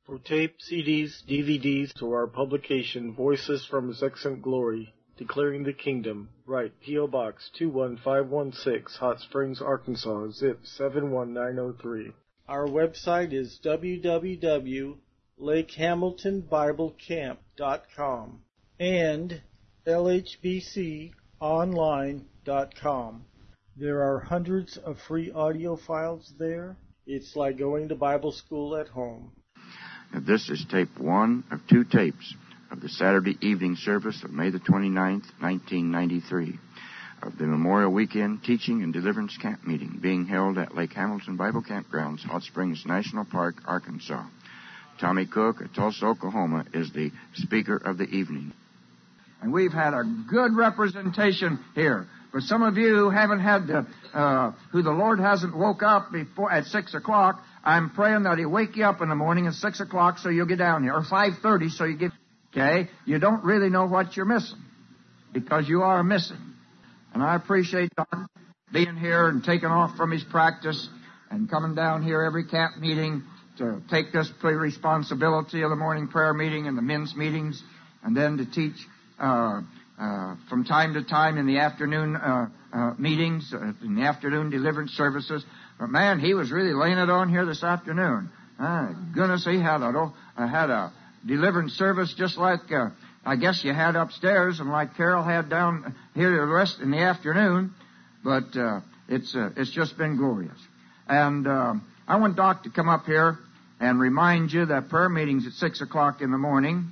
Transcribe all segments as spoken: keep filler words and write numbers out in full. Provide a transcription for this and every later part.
For tape, C Ds, D V Ds, to our publication, Voices from His Excellent Glory, Declaring the Kingdom, write P O. Box two one five one six, Hot Springs, Arkansas, zip seven one nine zero three. Our website is w w w dot lake hamilton bible camp dot com and l h b c online dot com. There are hundreds of free audio files there. It's like going to Bible school at home. Now, this is tape one of two tapes of the Saturday evening service of May the twenty-ninth, nineteen ninety-three, of the Memorial Weekend Teaching and Deliverance Camp Meeting being held at Lake Hamilton Bible Campgrounds, Hot Springs National Park, Arkansas. Tommy Cook of Tulsa, Oklahoma, is the speaker of the evening. And we've had a good representation here. For some of you who haven't had the, uh, who the Lord hasn't woke up before at six o'clock, I'm praying that He'll wake you up in the morning at six o'clock so you'll get down here, or five thirty so you get, okay? You don't really know what you're missing, because you are missing. And I appreciate Don being here and taking off from his practice and coming down here every camp meeting to take this responsibility of the morning prayer meeting and the men's meetings, and then to teach uh, uh, from time to time in the afternoon uh, uh, meetings, uh, in the afternoon deliverance services. But man, he was really laying it on here this afternoon. Ah, goodness, he had a, uh, had a deliverance service just like uh, I guess you had upstairs, and like Carol had down here the rest in the afternoon. But uh, it's uh, it's just been glorious. And uh, I want Doc to come up here and remind you that prayer meeting's at six o'clock in the morning,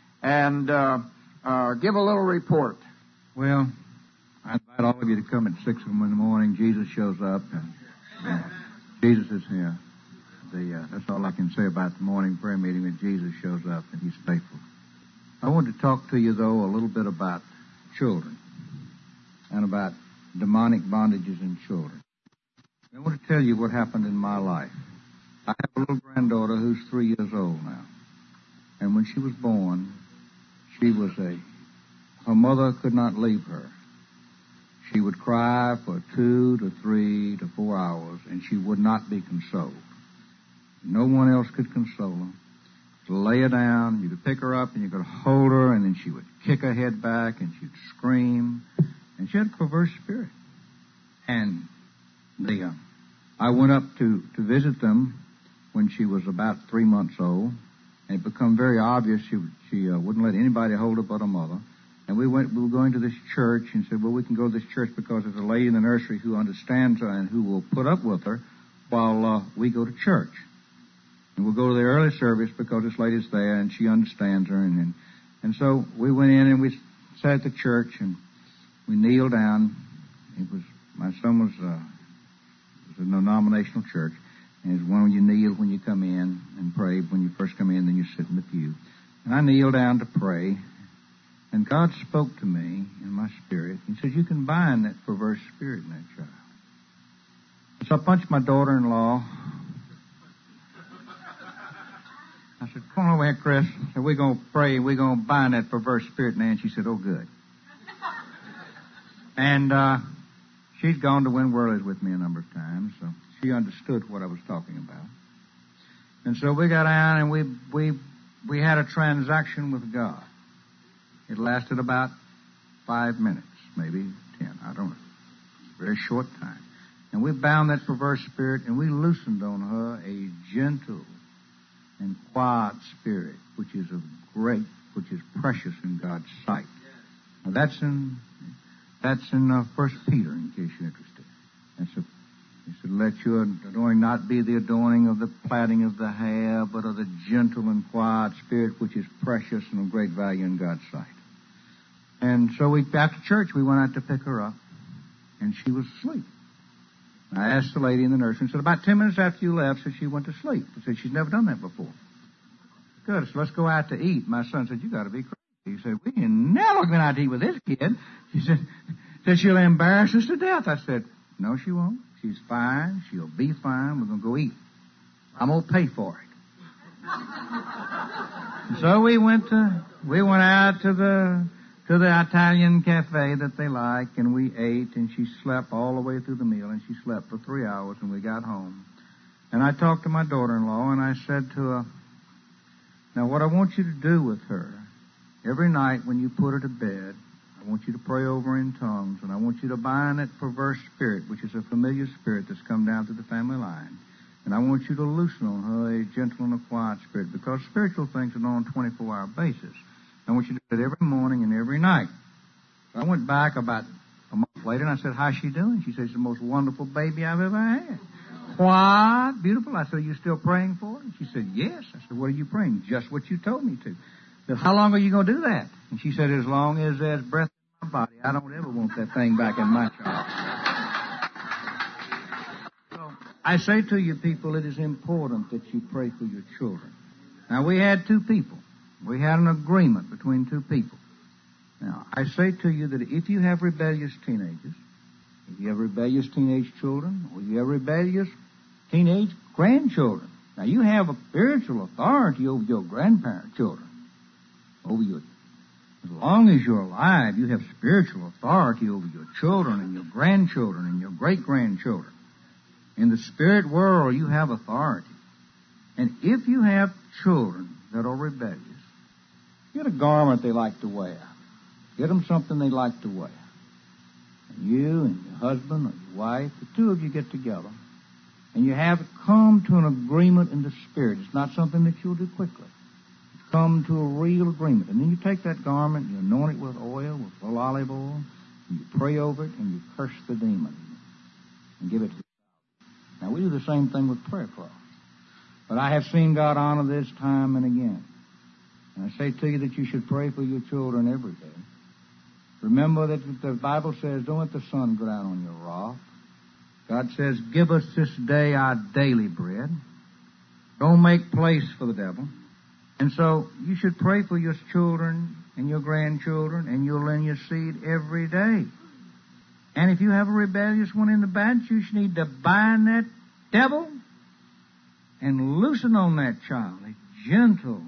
and uh, uh, give a little report. Well, I invite all of you to come at six in the morning. Jesus shows up, and uh, Jesus is here. The, uh, that's all I can say about the morning prayer meeting, that Jesus shows up and He's faithful. I want to talk to you, though, a little bit about children and about demonic bondages in children. I want to tell you what happened in my life. I have a little granddaughter who's three years old now. And when she was born, she was a, her mother could not leave her. She would cry for two to three to four hours, and she would not be consoled. No one else could console her. To lay her down, you could pick her up and you could hold her, and then she would kick her head back and she'd scream. And she had a perverse spirit. And the, uh, I went up to, to visit them when she was about three months old, and it became very obvious she she uh, wouldn't let anybody hold her but her mother. And we went we were going to this church and said, well, we can go to this church because there's a lady in the nursery who understands her and who will put up with her while uh, we go to church. And we'll go to the early service because this lady's there and she understands her. And and, and so we went in and we sat at the church and we kneeled down. It was my son was uh, it was a denominational church. And it's one where you kneel when you come in and pray. When you first come in, then you sit in the pew. And I kneeled down to pray. And God spoke to me in my spirit. He says, you can bind that perverse spirit in that child. So I punched my daughter-in-law. I said, come on over here, Chris. I said, we're going to pray. We're going to bind that perverse spirit in there. And she said, oh, good. And uh, she's gone to Win Worleys with me a number of times, so she understood what I was talking about. And so we got down and we we we had a transaction with God. It lasted about five minutes, maybe ten. I don't know. Very short time. And we bound that perverse spirit and we loosened on her a gentle and quiet spirit, which is of great, which is precious in God's sight. Now that's in that's in uh, First Peter, in case you're interested. That's a He said, let your adorning not be the adorning of the plaiting of the hair, but of the gentle and quiet spirit, which is precious and of great value in God's sight. And so we, after church, we went out to pick her up, and she was asleep. I asked the lady in the nursery, and said, about ten minutes after you left, said she went to sleep. I said, she's never done that before. Good, so let's go out to eat. My son said, you got to be crazy. He said, we ain't never going out to eat with this kid. He said, said, she'll embarrass us to death. I said, no, she won't. She's fine. She'll be fine. We're going to go eat. I'm going to pay for it. So we went to, we went out to the, to the Italian cafe that they like, and we ate, and she slept all the way through the meal, and she slept for three hours, and we got home. And I talked to my daughter-in-law, and I said to her, Now, what I want you to do with her, every night when you put her to bed, I want you to pray over her in tongues, and I want you to bind that perverse spirit, which is a familiar spirit that's come down through the family line. And I want you to loosen on her a gentle and a quiet spirit, because spiritual things are done on a twenty-four hour basis. I want you to do it every morning and every night. So I went back about a month later, and I said, how's she doing? She said, she's the most wonderful baby I've ever had. Quiet, beautiful. I said, are you still praying for her? And she said, yes. I said, what are you praying? Just what you told me to. I said, how long are you going to do that? And she said, as long as there's breath in my body. I don't ever want that thing back in my child. So I say to you people, it is important that you pray for your children. Now, we had two people. We had an agreement between two people. Now, I say to you that if you have rebellious teenagers, if you have rebellious teenage children, or you have rebellious teenage grandchildren, now you have a spiritual authority over your grandparent children, over your, as long as you're alive, you have spiritual authority over your children and your grandchildren and your great-grandchildren. In the spirit world, you have authority. And if you have children that are rebellious, get a garment they like to wear. Get them something they like to wear. And you and your husband or your wife, the two of you get together, and you have come to an agreement in the spirit. It's not something that you'll do quickly. You come to a real agreement. And then you take that garment, you anoint it with oil, with little olive oil, and you pray over it, and you curse the demon and give it to God. Now, we do the same thing with prayer cloths. But I have seen God honor this time and again. And I say to you that you should pray for your children every day. Remember that the Bible says, don't let the sun go down on your wrath. God says, give us this day our daily bread. Don't make place for the devil. And so you should pray for your children and your grandchildren and your lineage seed every day. And if you have a rebellious one in the batch, you should need to bind that devil and loosen on that child. A gentle,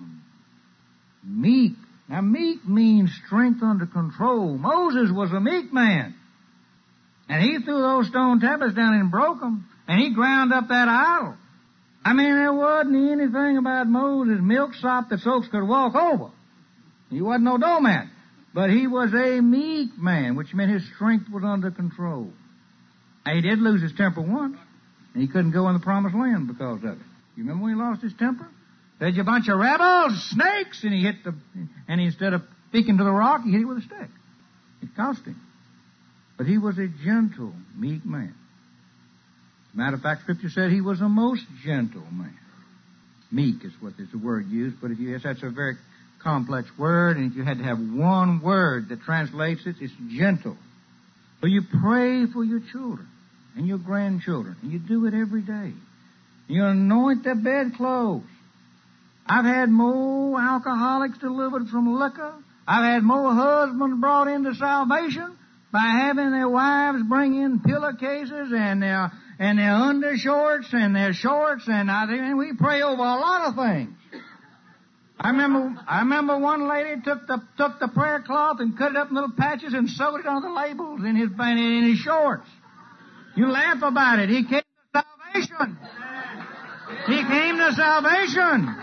meek. Now, meek means strength under control. Moses was a meek man. And he threw those stone tablets down and broke them. And he ground up that idol. I mean, there wasn't anything about Moses, milksop that folks could walk over. He wasn't no doormat. But he was a meek man, which meant his strength was under control. Now, he did lose his temper once. And he couldn't go in the promised land because of it. You remember when he lost his temper? There's a bunch of rebels, snakes, and he hit the, and instead of speaking to the rock, he hit it with a stick. It cost him. But he was a gentle, meek man. As a matter of fact, Scripture said he was a most gentle man. Meek is what is the word used, but if you, yes, that's a very complex word, and if you had to have one word that translates it, it's gentle. So you pray for your children and your grandchildren, and you do it every day. You anoint their bedclothes. I've had more alcoholics delivered from liquor. I've had more husbands brought into salvation by having their wives bring in pillowcases and their and their undershorts and their shorts, and, I, and we pray over a lot of things. I remember I remember one lady took the took the prayer cloth and cut it up in little patches and sewed it on the labels in his in his shorts. You laugh about it. He came to salvation. He came to salvation.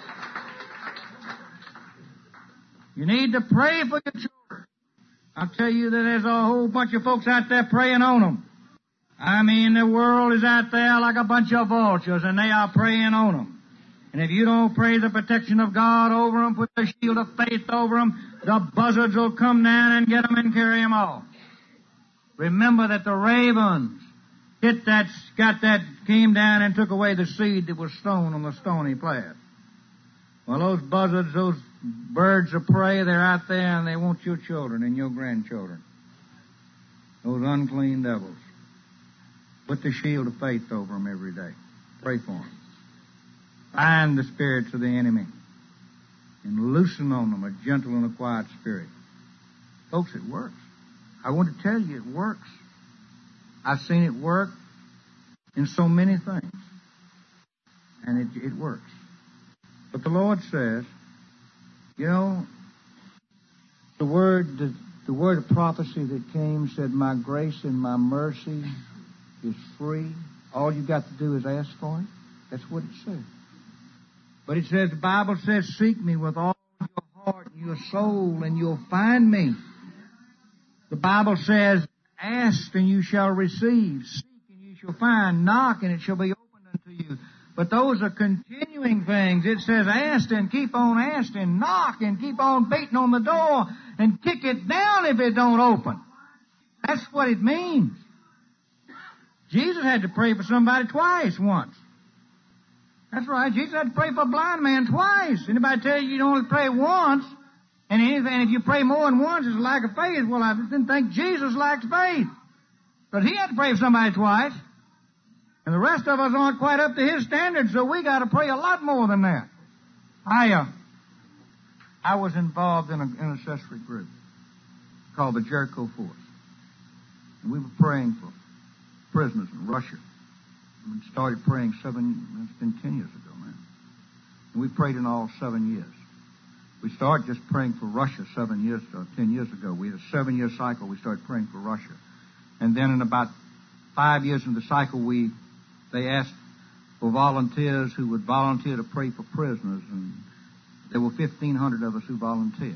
You need to pray for your children. I'll tell you that there's a whole bunch of folks out there praying on them. I mean, the world is out there like a bunch of vultures, and they are praying on them. And if you don't pray the protection of God over them, put the shield of faith over them, the buzzards will come down and get them and carry them off. Remember that the ravens hit that, got that, came down and took away the seed that was sown on the stony place. Well, those buzzards, those birds of prey, they're out there and they want your children and your grandchildren. Those unclean devils. Put the shield of faith over them every day. Pray for them. Bind the spirits of the enemy. And loosen on them a gentle and a quiet spirit. Folks, it works. I want to tell you, it works. I've seen it work in so many things. And it, it works. But the Lord says, you know, the word, the, the word of prophecy that came said, my grace and my mercy is free. All you got to do is ask for it. That's what it said. But it says, the Bible says, seek me with all your heart and your soul, and you'll find me. The Bible says, ask and you shall receive. Seek and you shall find. Knock and it shall be opened unto you. But those are continuing things. It says, ask and keep on asking. Knock and keep on beating on the door. And kick it down if it don't open. That's what it means. Jesus had to pray for somebody twice once. That's right. Jesus had to pray for a blind man twice. Anybody tell you you only pray once, and anything, if you pray more than once, it's a lack of faith. Well, I didn't think Jesus lacked faith. But he had to pray for somebody twice. And the rest of us aren't quite up to his standards, so we got to pray a lot more than that. I, uh, I was involved in an intercessory group called the Jericho Force. And we were praying for prisoners in Russia. We started praying seven, it's been ten years ago, man. And we prayed in all seven years. We started just praying for Russia seven years, or ten years ago. We had a seven-year cycle. We started praying for Russia. And then in about five years in the cycle, we they asked for volunteers who would volunteer to pray for prisoners. And there were fifteen hundred of us who volunteered.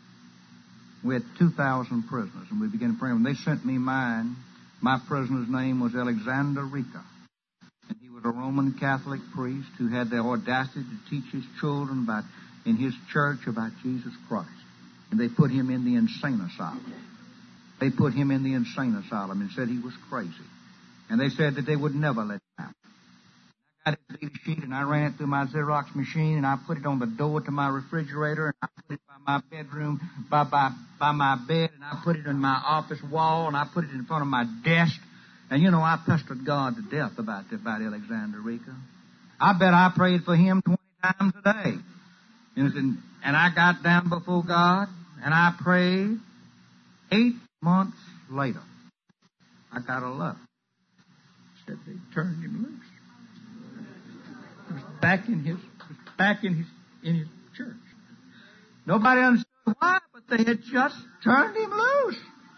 We had two thousand prisoners, and we began praying. When they sent me mine, my prisoner's name was Alexander Rika. And he was a Roman Catholic priest who had the audacity to teach his children about, in his church, about Jesus Christ. And they put him in the insane asylum. They put him in the insane asylum and said he was crazy. And they said that they would never let him out. I got his lead sheet and I ran it through my Xerox machine and I put it on the door to my refrigerator and I put it by my bedroom, by, by, by my bed, and I put it in my office wall and I put it in front of my desk. And, you know, I pestered God to death about about Alexander Rika. I bet I prayed for him twenty times a day. And, and I got down before God and I prayed. Eight months later, I got a letter. Said they turned him loose. He was back in his, was back in his, in his church. Nobody understood why, but they had just turned him loose.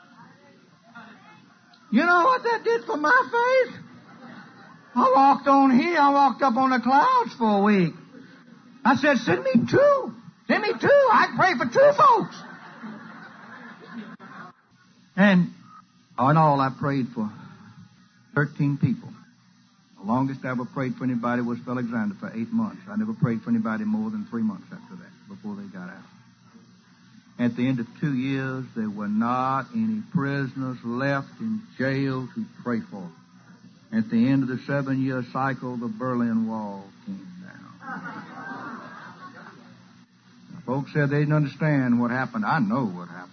You know what that did for my faith? I walked on here. I walked up on the clouds for a week. I said, send me two. Send me two. I can pray for two folks. And all in all, I prayed for thirteen people. The longest I ever prayed for anybody was for Alexander for eight months. I never prayed for anybody more than three months after that, before they got out. At the end of two years, there were not any prisoners left in jail to pray for. At the end of the seven-year cycle, the Berlin Wall came down. Folks said they didn't understand what happened. I know what happened.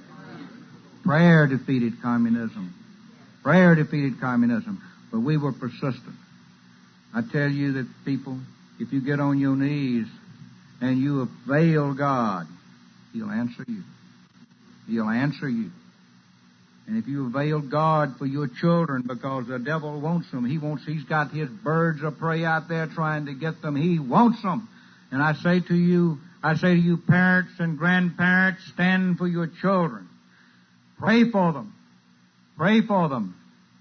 Prayer defeated communism. Prayer defeated communism. But we were persistent. I tell you that, people, if you get on your knees and you avail God, He'll answer you. He'll answer you. And if you avail God for your children, because the devil wants them, he wants, he's got his birds of prey out there trying to get them. He wants them. And I say to you, I say to you parents and grandparents, stand for your children. Pray for them. Pray for them.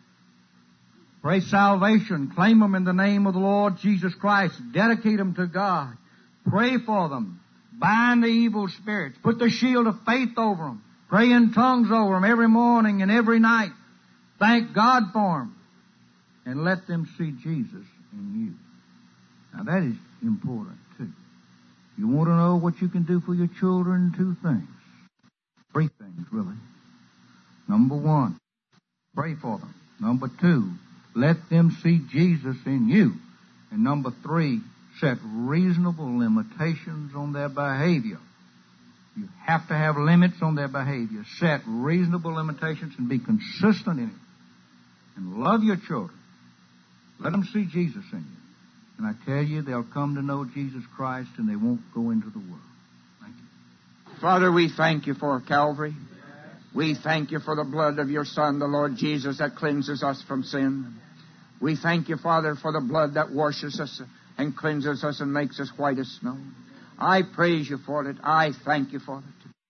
Pray salvation. Claim them in the name of the Lord Jesus Christ. Dedicate them to God. Pray for them. Bind the evil spirits. Put the shield of faith over them. Pray in tongues over them every morning and every night. Thank God for them. And let them see Jesus in you. Now that is important too. You want to know what you can do for your children? Two things. Three things, really. Number one, pray for them. Number two, let them see Jesus in you. And number three, set reasonable limitations on their behavior. You have to have limits on their behavior. Set reasonable limitations and be consistent in it. And love your children. Let them see Jesus in you. And I tell you, they'll come to know Jesus Christ and they won't go into the world. Thank you. Father, we thank you for Calvary. We thank you for the blood of your Son, the Lord Jesus, that cleanses us from sin. We thank you, Father, for the blood that washes us and cleanses us and makes us white as snow. I praise you for it. I thank you for it.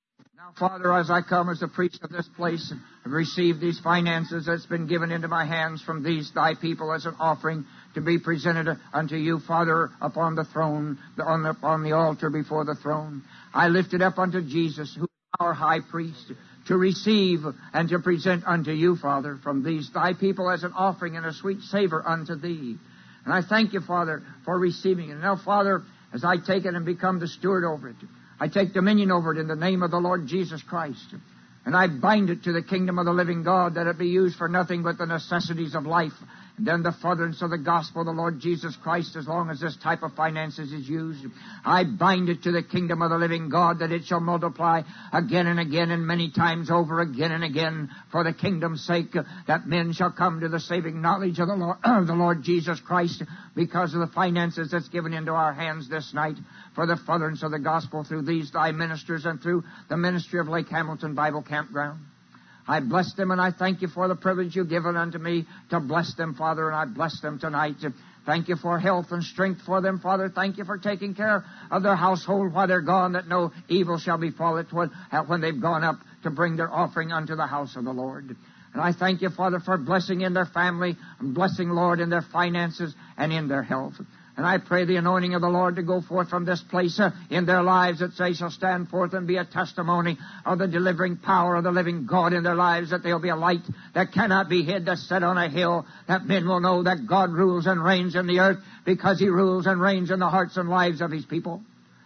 Now, Father, as I come as a priest of this place and have received these finances that's been given into my hands from these thy people as an offering to be presented unto you, Father, upon the throne, on the, upon the altar before the throne, I lift it up unto Jesus, who is our high priest, to receive and to present unto you, Father, from these thy people as an offering and a sweet savor unto thee. And I thank you, Father, for receiving it. And now, Father, as I take it and become the steward over it, I take dominion over it in the name of the Lord Jesus Christ. And I bind it to the kingdom of the living God, that it be used for nothing but the necessities of life, and then the furtherance of the gospel of the Lord Jesus Christ, as long as this type of finances is used. I bind it to the kingdom of the living God, that it shall multiply again and again and many times over again and again for the kingdom's sake, that men shall come to the saving knowledge of the Lord, of the Lord Jesus Christ, because of the finances that's given into our hands this night for the furtherance of the gospel through these thy ministers and through the ministry of Lake Hamilton Bible Campground. I bless them, and I thank you for the privilege you've given unto me to bless them, Father, and I bless them tonight. Thank you for health and strength for them, Father. Thank you for taking care of their household while they're gone, that no evil shall befall it when they've gone up to bring their offering unto the house of the Lord. And I thank you, Father, for blessing in their family, and blessing, Lord, in their finances and in their health. And I pray the anointing of the Lord to go forth from this place uh, in their lives, that they shall stand forth and be a testimony of the delivering power of the living God in their lives, that they'll be a light that cannot be hid, that's set on a hill, that men will know that God rules and reigns in the earth, because He rules and reigns in the hearts and lives of His people.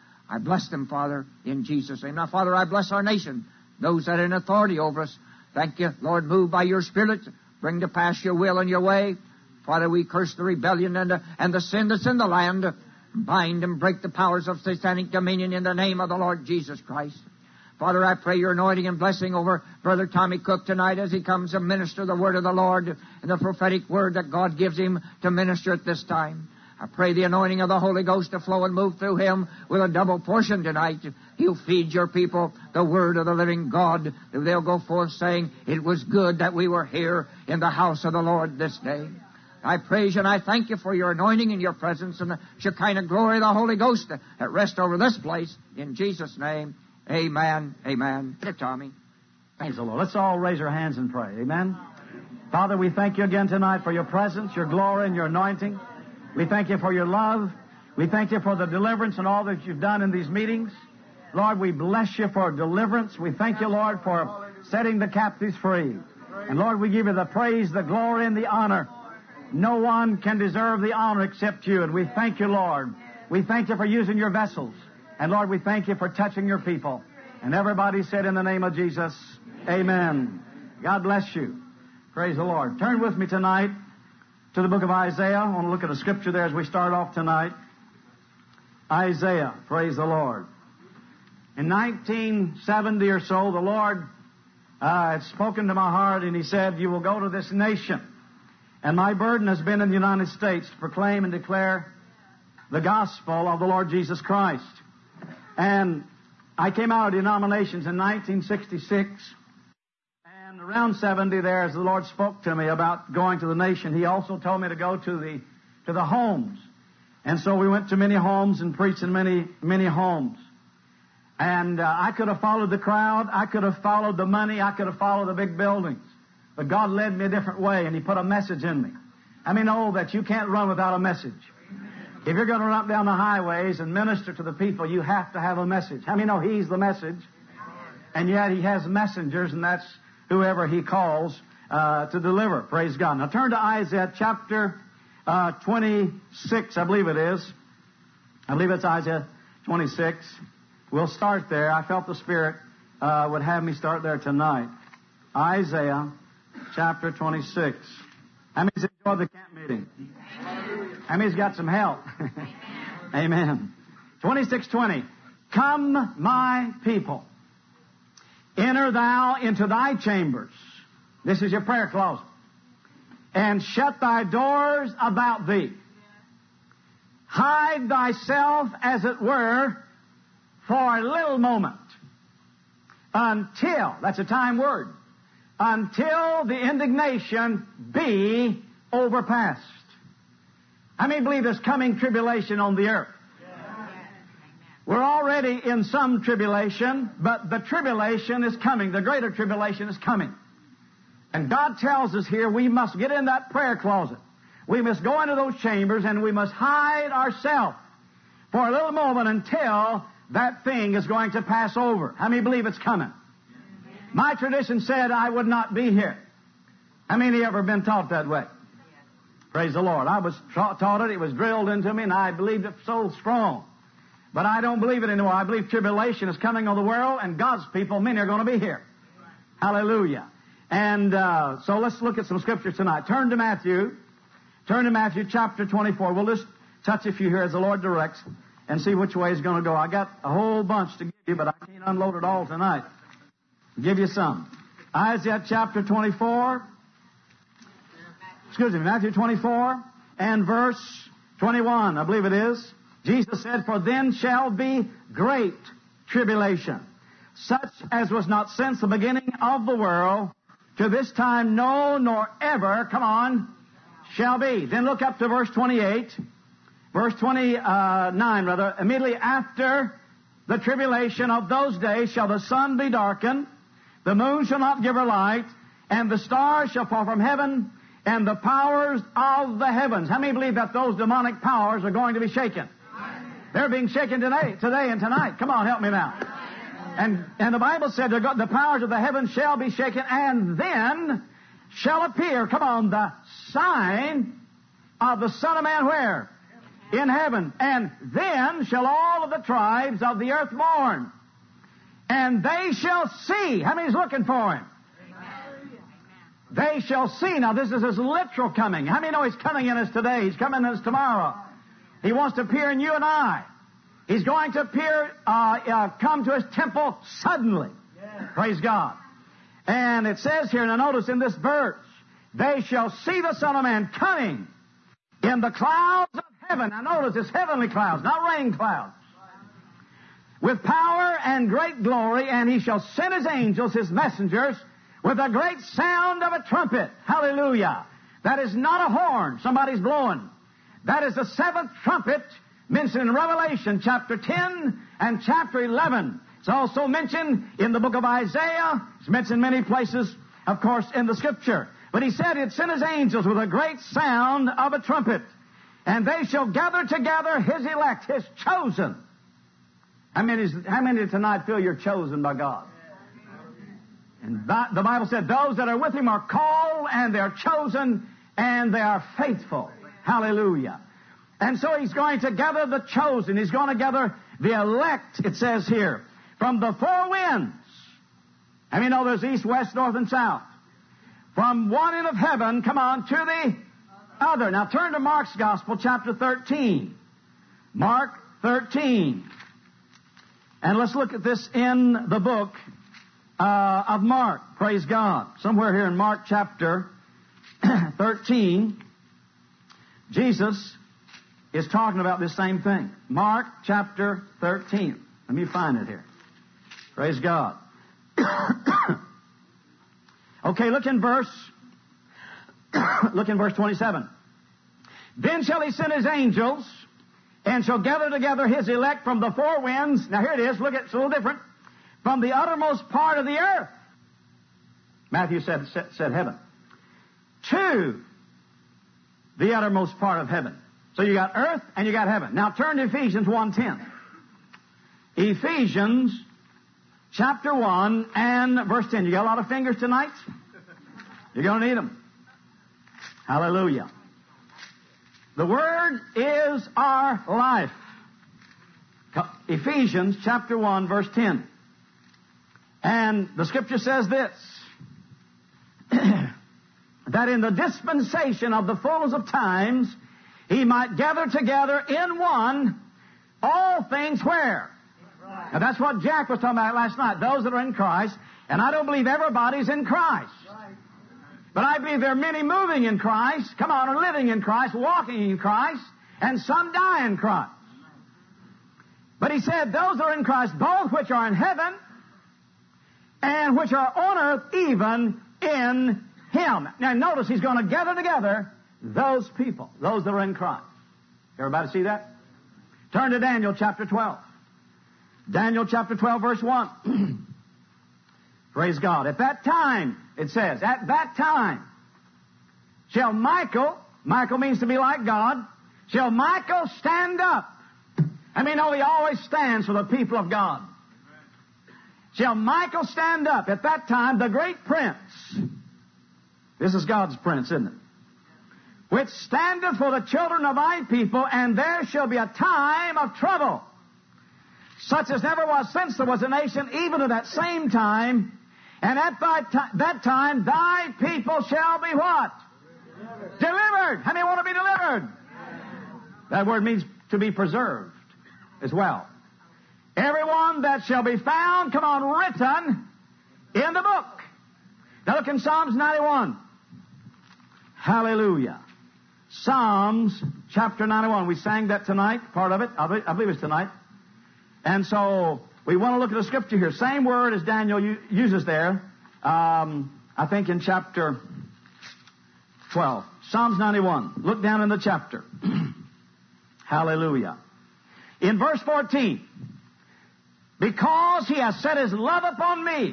I bless them, Father, in Jesus' name. Now, Father, I bless our nation, those that are in authority over us. Thank you, Lord, move by your Spirit, bring to pass your will and your way. Father, we curse the rebellion and the, and the sin that's in the land. Bind and break the powers of satanic dominion in the name of the Lord Jesus Christ. Father, I pray your anointing and blessing over Brother Tommy Cook tonight as he comes to minister the word of the Lord and the prophetic word that God gives him to minister at this time. I pray the anointing of the Holy Ghost to flow and move through him with a double portion tonight. He'll feed your people the word of the living God. They'll go forth saying, it was good that we were here in the house of the Lord this day. I praise you and I thank you for your anointing and your presence and the Shekinah glory of the Holy Ghost that rest over this place. In Jesus' name, amen, amen. Tommy. Praise the Lord. Let's all raise our hands and pray. Amen. Father, we thank you again tonight for your presence, your glory, and your anointing. We thank you for your love. We thank you for the deliverance and all that you've done in these meetings. Lord, we bless you for deliverance. We thank you, Lord, for setting the captives free. And Lord, we give you the praise, the glory, and the honor. No one can deserve the honor except you. And we thank you, Lord. We thank you for using your vessels. And Lord, we thank you for touching your people. And everybody said in the name of Jesus, amen. God bless you. Praise the Lord. Turn with me tonight to the book of Isaiah. I want to look at a scripture there as we start off tonight. Isaiah, praise the Lord. In nineteen seventy or so, the Lord uh, had spoken to my heart, and He said, you will go to this nation. And my burden has been in the United States to proclaim and declare the gospel of the Lord Jesus Christ. And I came out of denominations in nineteen sixty-six. And around seventy there, as the Lord spoke to me about going to the nation, He also told me to go to the to the homes. And so we went to many homes and preached in many, many homes. And uh, I could have followed the crowd. I could have followed the money. I could have followed the big buildings. But God led me a different way, and He put a message in me. I mean, know that you can't run without a message. If you're going to run up down the highways and minister to the people, you have to have a message. How many know He's the message? And yet He has messengers, and that's whoever He calls uh, to deliver. Praise God. Now turn to Isaiah chapter uh, twenty-six, I believe it is. I believe it's Isaiah twenty-six. We'll start there. I felt the Spirit uh, would have me start there tonight. Isaiah chapter twenty-six. How many's enjoyed the camp meeting? How many's got some help? Amen. twenty-six twenty. Come, my people, enter thou into thy chambers. This is your prayer closet. And shut thy doors about thee. Hide thyself, as it were, for a little moment. Until, that's a time word, until the indignation be overpassed. How many believe there's coming tribulation on the earth? Yeah. We're already already in some tribulation, but the tribulation is coming. The greater tribulation is coming. And God tells us here we must get in that prayer closet. We must go into those chambers and we must hide ourselves for a little moment until that thing is going to pass over. How many believe it's coming? My tradition said I would not be here. How many ever been taught that way? Praise the Lord. I was tra- taught it. It was drilled into me, and I believed it so strong. But I don't believe it anymore. I believe tribulation is coming on the world, and God's people, many are going to be here. Hallelujah. And uh, so let's look at some scriptures tonight. Turn to Matthew. Turn to Matthew chapter twenty-four. We'll just touch a few here as the Lord directs and see which way it's going to go. I got a whole bunch to give you, but I can't unload it all tonight. I'll give you some. Isaiah chapter twenty-four. Excuse me, Matthew twenty-four and verse twenty-one, I believe it is. Jesus said, "For then shall be great tribulation, such as was not since the beginning of the world, to this time, no, nor ever," come on, "shall be." Then look up to verse twenty-eight. Verse twenty-nine, rather. "Immediately after the tribulation of those days shall the sun be darkened, the moon shall not give her light, and the stars shall fall from heaven, and the powers of the heavens." How many believe that those demonic powers are going to be shaken? They're being shaken today, today and tonight. Come on, help me now. And, and the Bible said the powers of the heavens shall be shaken, and then shall appear, come on, the sign of the Son of Man where? In heaven. "And then shall all of the tribes of the earth mourn, and they shall see." How many's looking for Him? They shall see. Now this is His literal coming. How many know He's coming in us today? He's coming in us tomorrow. He wants to appear in you and I. He's going to appear, uh, uh, come to His temple suddenly. Yeah. Praise God. And it says here, now notice in this verse, "They shall see the Son of Man coming in the clouds of heaven." Now notice it's heavenly clouds, not rain clouds. "With power and great glory, and He shall send His angels, His messengers, with a great sound of a trumpet." Hallelujah. That is not a horn somebody's blowing. That is the seventh trumpet mentioned in Revelation chapter ten and chapter eleven. It's also mentioned in the book of Isaiah. It's mentioned many places, of course, in the Scripture. But He said He'd send His angels with a great sound of a trumpet, and they shall gather together His elect, His chosen. How many, how many tonight feel you're chosen by God? And the Bible said those that are with Him are called, and they're chosen, and they are faithful. Hallelujah. And so He's going to gather the chosen. He's going to gather the elect, it says here, from the four winds. And you know there's east, west, north, and south. From one end of heaven, come on, to the other. Now turn to Mark's Gospel, chapter thirteen. Mark thirteen. And let's look at this in the book uh, of Mark. Praise God. Somewhere here in Mark chapter thirteen, Jesus is talking about this same thing. Mark chapter thirteen. Let me find it here. Praise God. Okay, look in verse look in verse twenty-seven. "Then shall He send His angels, and shall gather together His elect from the four winds." Now here it is. Look, it's a little different. "From the uttermost part of the earth." Matthew said, said, said heaven. "To the uttermost part of heaven." So you got earth and you got heaven. Now turn to Ephesians one ten. Ephesians chapter one and verse ten. You got a lot of fingers tonight? You're going to need them. Hallelujah. The Word is our life. Ephesians chapter one verse ten. And the Scripture says this, that in the dispensation of the fullness of times He might gather together in one all things where? Right. Now that's what Jack was talking about last night. Those that are in Christ. And I don't believe everybody's in Christ. Right. But I believe there are many moving in Christ. Come on, are living in Christ, walking in Christ. And some die in Christ. But He said those that are in Christ, both which are in heaven and which are on earth, even in Him. Now notice He's going to gather together those people, those that are in Christ. Everybody see that? Turn to Daniel chapter twelve. Daniel chapter twelve, verse one. Praise God. At that time, it says, at that time, shall Michael, Michael means to be like God, shall Michael stand up. I mean, no, he always stands for the people of God. Shall Michael stand up at that time, the great prince. This is God's prince, isn't it? Which standeth for the children of thy people, and there shall be a time of trouble, such as never was since there was a nation, even at that same time. And at that, ti- that time, thy people shall be what? Delivered. Delivered. How many want to be delivered? That word means to be preserved as well. Everyone that shall be found, come on, written in the book. Now look in Psalms ninety-one. Hallelujah. Psalms chapter ninety-one. We sang that tonight, part of it. I believe, I believe it's tonight. And so we want to look at the scripture here. Same word as Daniel u- uses there. Um, I think in chapter twelve. Psalms ninety-one. Look down in the chapter. Hallelujah. In verse fourteen. Because he has set his love upon me,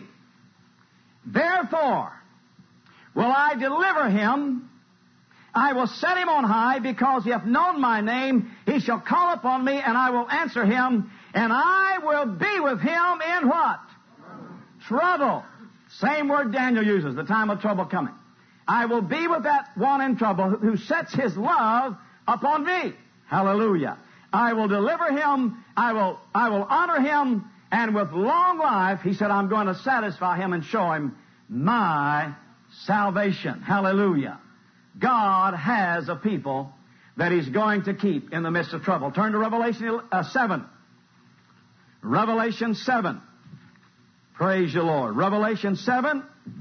therefore will I deliver him. I will set him on high, because he hath known my name. He shall call upon me, and I will answer him. And I will be with him in what? Trouble. Trouble. Same word Daniel uses, the time of trouble coming. I will be with that one in trouble who sets his love upon me. Hallelujah. I will deliver him. I will, I will honor him. And with long life, he said, I'm going to satisfy him and show him my salvation. Hallelujah. God has a people that he's going to keep in the midst of trouble. Turn to Revelation uh, seven. Revelation seven. Praise you, Lord. Revelation seven.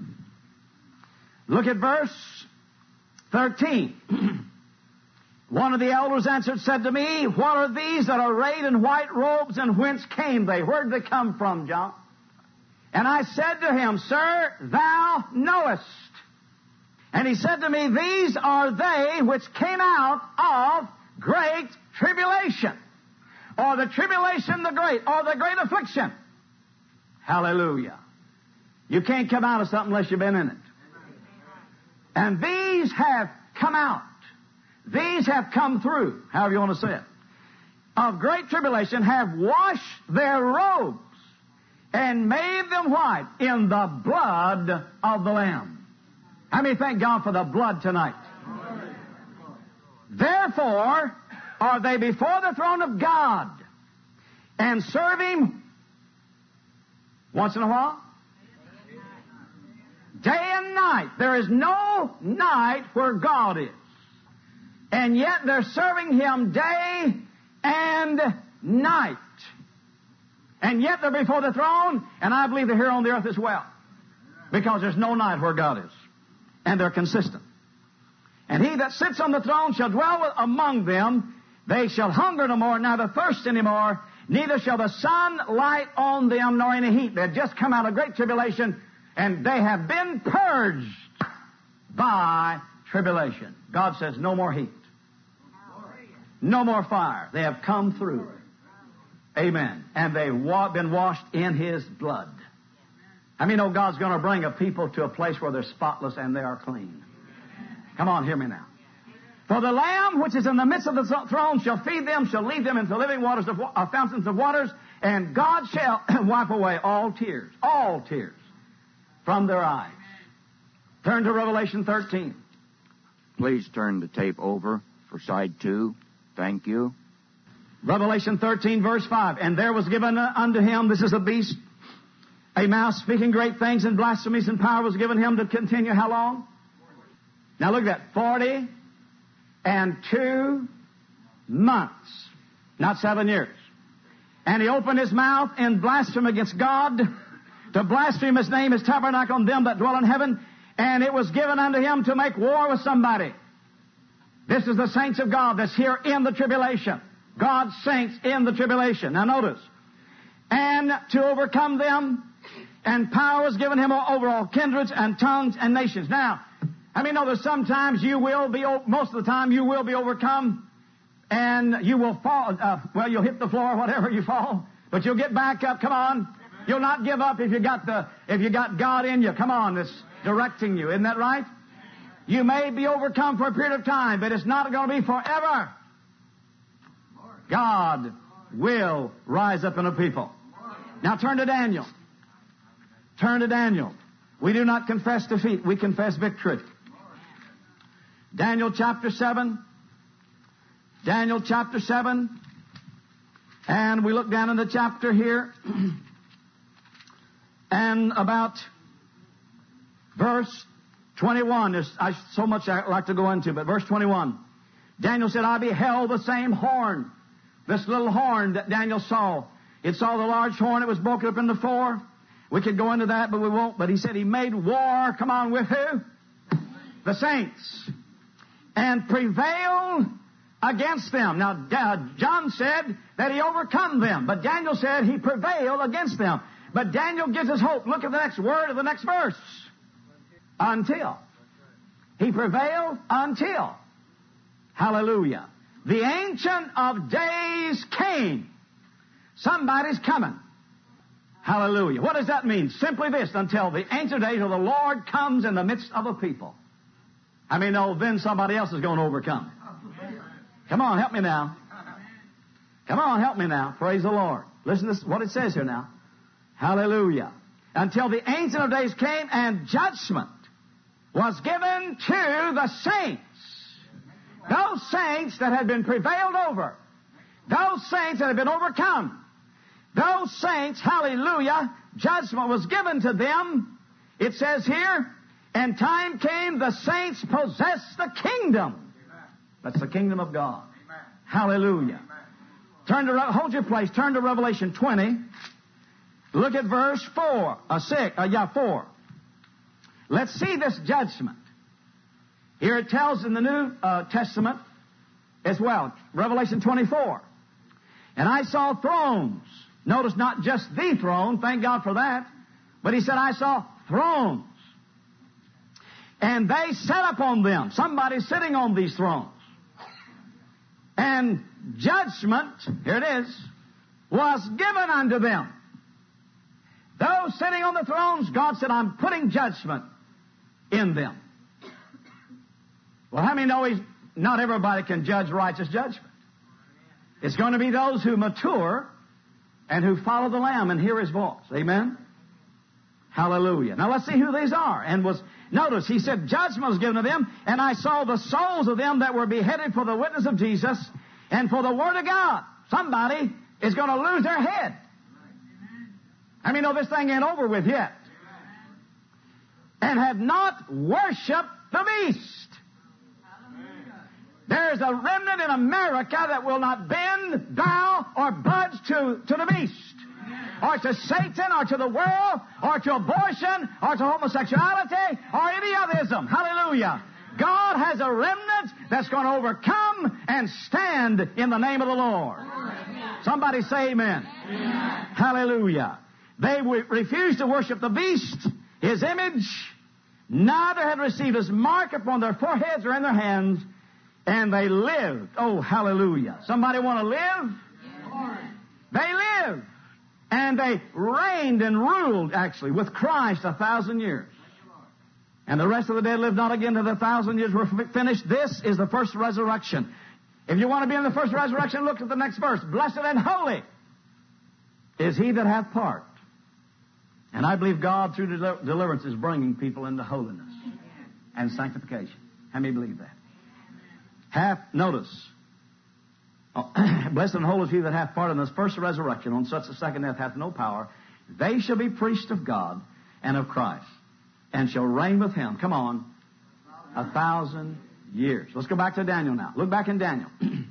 Look at verse thirteen. One of the elders answered, said to me, what are these that are arrayed in white robes, and whence came they? Where did they come from, John? And I said to him, Sir, thou knowest. And he said to me, these are they which came out of great tribulation, or the tribulation the great, or the great affliction. Hallelujah. You can't come out of something unless you've been in it. And these have come out. These have come through, however you want to say it, of great tribulation, have washed their robes and made them white in the blood of the Lamb. How many thank God for the blood tonight? Therefore are they before the throne of God, and serve him once in a while, day and night. There is no night where God is. And yet they're serving him day and night. And yet they're before the throne, and I believe they're here on the earth as well. Because there's no night where God is. And they're consistent. And he that sits on the throne shall dwell among them. They shall hunger no more, neither thirst any more. Neither shall the sun light on them, nor any heat. They have just come out of great tribulation, and they have been purged by tribulation. God says no more heat. No more fire. They have come through. Amen. And they've wa- been washed in his blood. How many know God's going to bring a people to a place where they're spotless and they are clean? Come on, hear me now. For the Lamb which is in the midst of the throne shall feed them, shall lead them into living waters of uh, fountains of waters, and God shall wipe away all tears, all tears from their eyes. Turn to Revelation thirteen. Please turn the tape over for side two. Thank you. Revelation thirteen, verse five. And there was given unto him, this is a beast, a mouth speaking great things, and blasphemies, and power was given him to continue how long? Now look at that. Forty and two months. Not seven years. And he opened his mouth in blasphemy against God, to blaspheme his name, his tabernacle, on them that dwell in heaven. And it was given unto him to make war with somebody. This is the saints of God that's here in the tribulation. God's saints in the tribulation. Now notice. And to overcome them, and power was given him over all kindreds and tongues and nations. Now, I mean, know that sometimes you will be, most of the time you will be overcome, and you will fall, uh, well, you'll hit the floor, whatever you fall, But you'll get back up. Come on. You'll not give up if you got the if you got God in you. Come on, that's directing you. Isn't that right? You may be overcome for a period of time, but it's not going to be forever. God will rise up in a people. Now turn to Daniel. Turn to Daniel. We do not confess defeat. We confess victory. Daniel chapter seven. Daniel chapter seven. And we look down in the chapter here. And about verse twenty-one. There's I, so much I'd like to go into, but verse twenty-one. Daniel said, I beheld the same horn. This little horn that Daniel saw. It saw the large horn. It was broken up into four. We could go into that, but we won't. But he said he made war, come on, with who? The saints. And prevailed against them. Now, John said that he overcome them. But Daniel said he prevailed against them. But Daniel gives us hope. Look at the next word of the next verse. Until. He prevailed until. Hallelujah. The Ancient of Days came. Somebody's coming. Hallelujah. What does that mean? Simply this, until the Ancient of Days or the Lord comes in the midst of a people. I mean, oh, then somebody else is going to overcome. Come on, help me now. Come on, help me now. Praise the Lord. Listen to what it says here now. Hallelujah. Until the Ancient of Days came and judgment was given to the saints. Those saints that had been prevailed over. Those saints that had been overcome. Those saints, hallelujah, judgment was given to them. It says here, and time came, the saints possessed the kingdom. That's the kingdom of God. Hallelujah. Turn to, hold your place, turn to Revelation twenty. Look at verse four, uh, six, uh, yeah, four. Let's see this judgment. Here it tells in the New uh, Testament as well, Revelation twenty-four. And I saw thrones. Notice not just the throne, thank God for that. But he said, I saw thrones. And they sat upon them. Somebody sitting on these thrones. And judgment, here it is, was given unto them. Those sitting on the thrones, God said, I'm putting judgment in them. Well, how many know he's, not everybody can judge righteous judgment? It's going to be those who mature and who follow the Lamb and hear His voice. Amen? Hallelujah. Now let's see who these are. And was, notice, he said judgment was given to them, and I saw the souls of them that were beheaded for the witness of Jesus and for the Word of God. Somebody is going to lose their head. I mean, no, this thing ain't over with yet. And have not worshipped the beast. There's a remnant in America that will not bend, bow, or budge to, to the beast. Or to Satan, or to the world, or to abortion, or to homosexuality, or any other ism. Hallelujah. God has a remnant that's going to overcome and stand in the name of the Lord. Somebody say amen. Amen. Hallelujah. They refused to worship the beast, his image, neither had received his mark upon their foreheads or in their hands, and they lived. Oh, hallelujah. Somebody want to live? Yes. They lived. And they reigned and ruled, actually, with Christ a thousand years. And the rest of the dead lived not again till the thousand years were finished. This is the first resurrection. If you want to be in the first resurrection, look at the next verse. Blessed and holy is he that hath part. And I believe God, through deliverance, is bringing people into holiness and sanctification. How many believe that? Hath, notice, oh, blessed and holy is he that hath part in this first resurrection. On such a second death hath no power. They shall be priests of God and of Christ, and shall reign with him. Come on, a thousand years. Let's go back to Daniel now. Look back in Daniel.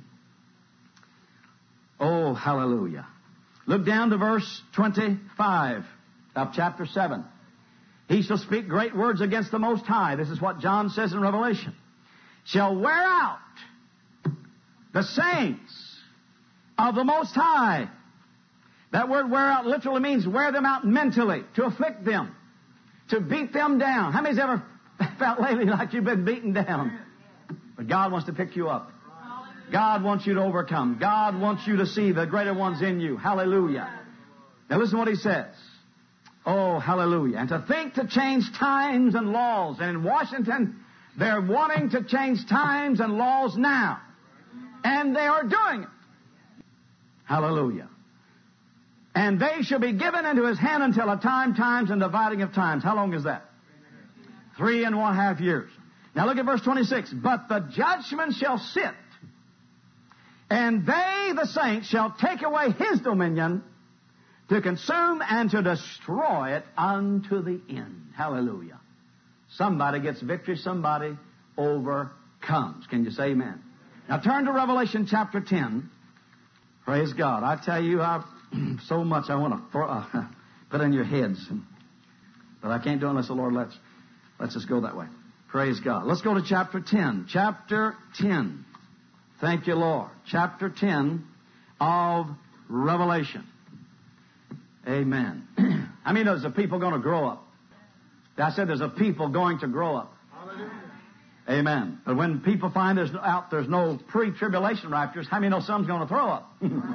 Oh, hallelujah. Look down to verse twenty-five of chapter seven. He shall speak great words against the Most High. This is what John says in Revelation. Shall wear out the saints of the Most High. That word wear out literally means wear them out mentally, to afflict them, to beat them down. How many's ever felt lately like you've been beaten down? But God wants to pick you up. God wants you to overcome. God wants you to see the greater ones in you. Hallelujah. Now listen to what he says. Oh, hallelujah. And to think to change times and laws. And in Washington, they're wanting to change times and laws now. And they are doing it. Hallelujah. And they shall be given into his hand until a time, times, and dividing of times. How long is that? Three and one half years. Now look at verse twenty-six. But the judgment shall sit, and they, the saints, shall take away his dominion to consume and to destroy it unto the end. Hallelujah. Somebody gets victory, somebody overcomes. Can you say amen? Now turn to Revelation chapter ten. Praise God. I tell you, I've so much I want to throw, uh, put in your heads. But I can't do it unless the Lord lets, lets us go that way. Praise God. Let's go to chapter ten. Chapter ten. Thank you, Lord. Chapter ten of Revelation. Amen. I mean, there's a people going to grow up. I said there's a people going to grow up. Hallelujah. Amen. But when people find there's out there's no pre-tribulation raptures, how many know some's going to throw up?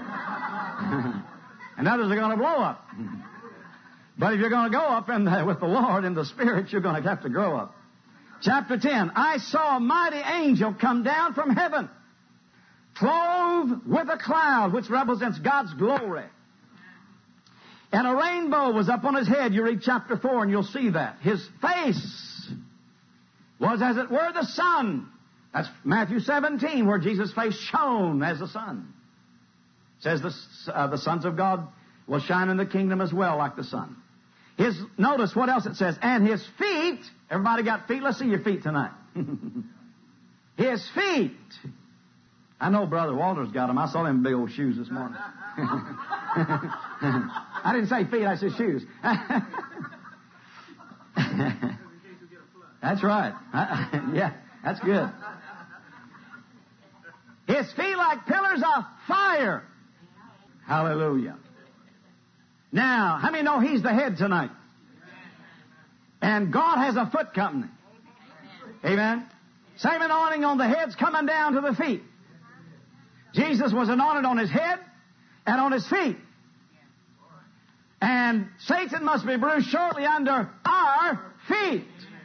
And others are going to blow up. But if you're going to go up in the, with the Lord in the Spirit, you're going to have to grow up. Chapter ten. I saw a mighty angel come down from heaven, clothed with a cloud, which represents God's glory. And a rainbow was up on his head. You read chapter four and you'll see that. His face was as it were the sun. That's Matthew seventeen, where Jesus' face shone as the sun. It says the, uh, the sons of God will shine in the kingdom as well like the sun. His, notice what else it says. And his feet, everybody got feet? Let's see your feet tonight. His feet. I know Brother Walter's got them. I saw them big old shoes this morning. I didn't say feet, I said shoes. That's right. Yeah, that's good. His feet like pillars of fire. Hallelujah. Now, how many know he's the head tonight? And God has a foot company. Amen. Same anointing on the head's coming down to the feet. Jesus was anointed on his head and on his feet. And Satan must be bruised shortly under our feet.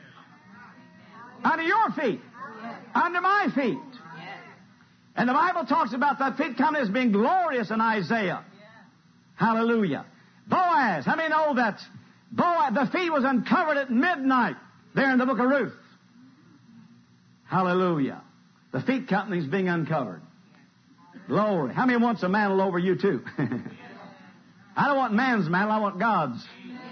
Under your feet. Under my feet. And the Bible talks about that feet coming as being glorious in Isaiah. Hallelujah. Boaz. How many know that Boaz, the feet was uncovered at midnight there in the book of Ruth? Hallelujah. The feet company is being uncovered. Glory. How many wants a mantle over you too? I don't want man's mantle, I want God's.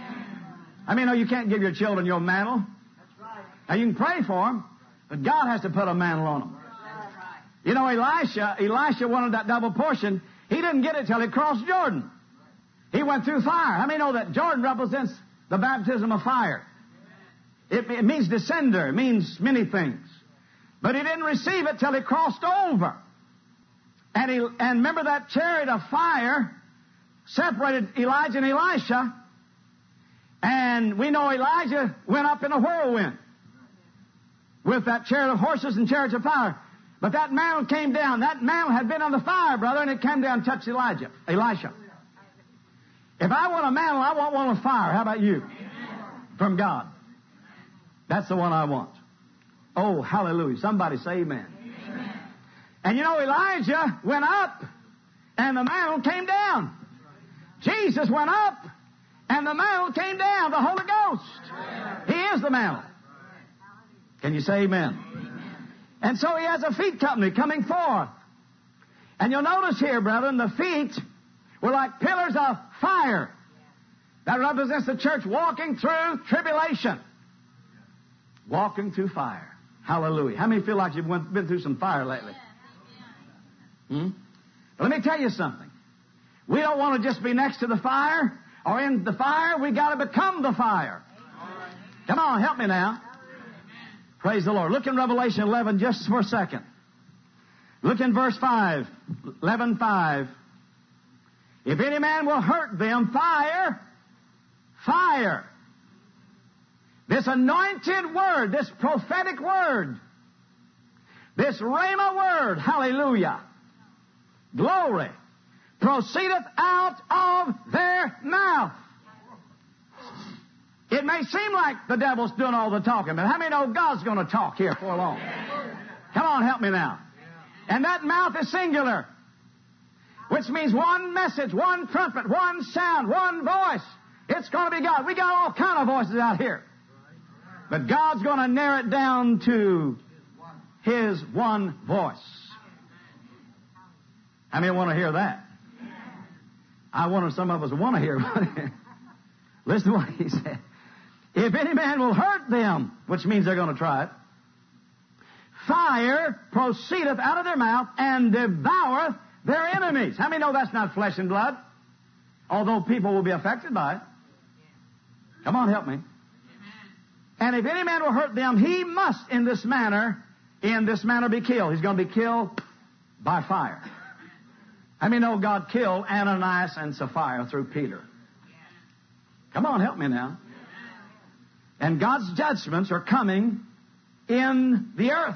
I mean, no, you can't give your children your mantle. Now, you can pray for them, but God has to put a mantle on them. You know, Elisha, Elisha wanted that double portion. He didn't get it till he crossed Jordan. He went through fire. How many know that Jordan represents the baptism of fire? It, it means descender. It means many things. But he didn't receive it till he crossed over. And, he, and remember that chariot of fire separated Elijah and Elisha. And we know Elijah went up in a whirlwind with that chariot of horses and chariots of fire. But that mantle came down. That mantle had been on the fire, brother, and it came down and touched Elijah, Elisha. If I want a mantle, I want one with fire. How about you? From God. That's the one I want. Oh, hallelujah. Somebody say amen. Amen. And you know, Elijah went up and the mantle came down. Jesus went up and the mantle came down. The Holy Ghost. He is the mantle. Can you say amen? Amen? And so he has a feet company coming forth. And you'll notice here, brethren, the feet were like pillars of fire. That represents the church walking through tribulation. Walking through fire. Hallelujah. How many feel like you've went, been through some fire lately? Hmm? But let me tell you something. We don't want to just be next to the fire or in the fire. We got to become the fire. Come on, help me now. Praise the Lord. Look in Revelation eleven just for a second. Look in verse five. eleven five. If any man will hurt them, fire, fire. This anointed word, this prophetic word, this rhema word, hallelujah, glory, proceedeth out of their mouth. It may seem like the devil's doing all the talking, but how many know God's going to talk here for long? Come on, help me now. And that mouth is singular, which means one message, one trumpet, one sound, one voice. It's going to be God. We got all kind of voices out here. But God's going to narrow it down to His one voice. How many want to hear that? I wonder some of us want to hear it. Listen to what He said. If any man will hurt them, which means they're going to try it, fire proceedeth out of their mouth and devoureth their enemies. How many know that's not flesh and blood? Although people will be affected by it. Come on, help me. And if any man will hurt them, he must in this manner, in this manner be killed. He's going to be killed by fire. How many know God killed Ananias and Sapphira through Peter? Come on, help me now. And God's judgments are coming in the earth.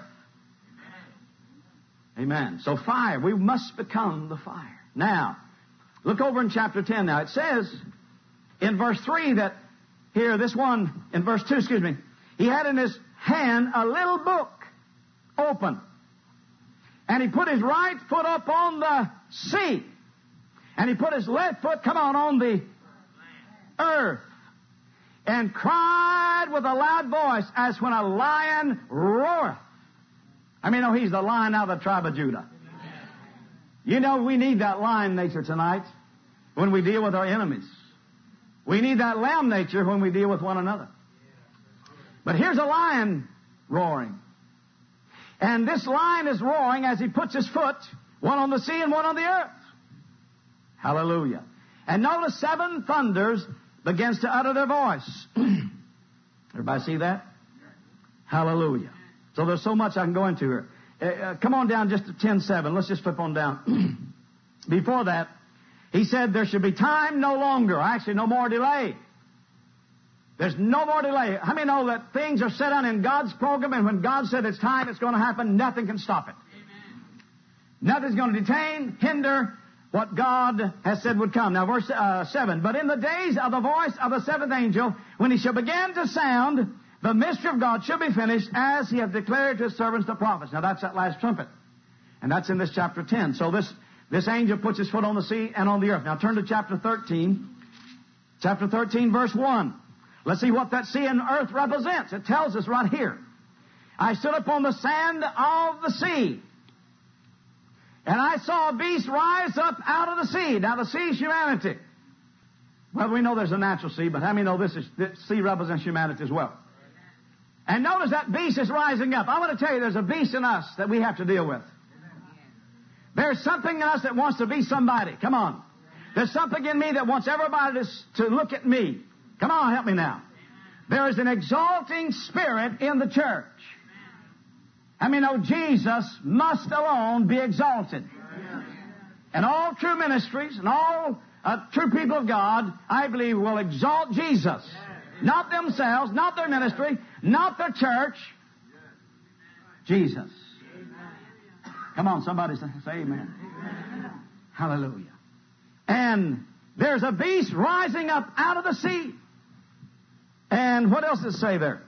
Amen. So fire, we must become the fire. Now, look over in chapter ten now. It says in verse three that here, this one, in verse two, excuse me, he had in his hand a little book open. And he put his right foot up on the sea. And he put his left foot, come on, on the earth. And cried with a loud voice as when a lion roareth. I mean, oh, he's the lion out of the tribe of Judah. You know, we need that lion nature tonight when we deal with our enemies. We need that lamb nature when we deal with one another. But here's a lion roaring. And this lion is roaring as he puts his foot, one on the sea and one on the earth. Hallelujah. And notice seven thunders begins to utter their voice. Everybody see that? Hallelujah. So there's so much I can go into here. Uh, uh, come on down just to ten seven. Let's just flip on down. Before that, he said there should be time no longer. Actually, no more delay. There's no more delay. How many know that things are set on in God's program, and when God said it's time, it's going to happen, nothing can stop it. Amen. Nothing's going to detain, hinder what God has said would come. Now, verse uh, seven. But in the days of the voice of the seventh angel, when he shall begin to sound, the mystery of God shall be finished, as he hath declared to his servants the prophets. Now, that's that last trumpet. And that's in this chapter ten. So this, this angel puts his foot on the sea and on the earth. Now, turn to chapter thirteen. Chapter thirteen, verse one. Let's see what that sea and earth represents. It tells us right here. I stood upon the sand of the sea, and I saw a beast rise up out of the sea. Now, the sea is humanity. Well, we know there's a natural sea, but how many know this, is, this sea represents humanity as well? And notice that beast is rising up. I want to tell you, there's a beast in us that we have to deal with. There's something in us that wants to be somebody. Come on. There's something in me that wants everybody to, to look at me. Come on, help me now. There is an exalting spirit in the church. I mean, oh, Jesus must alone be exalted. And all true ministries and all uh, true people of God, I believe, will exalt Jesus. Not themselves, not their ministry, not their church. Jesus. Come on, somebody say, say amen. Hallelujah. And there's a beast rising up out of the sea. And what else does it say there?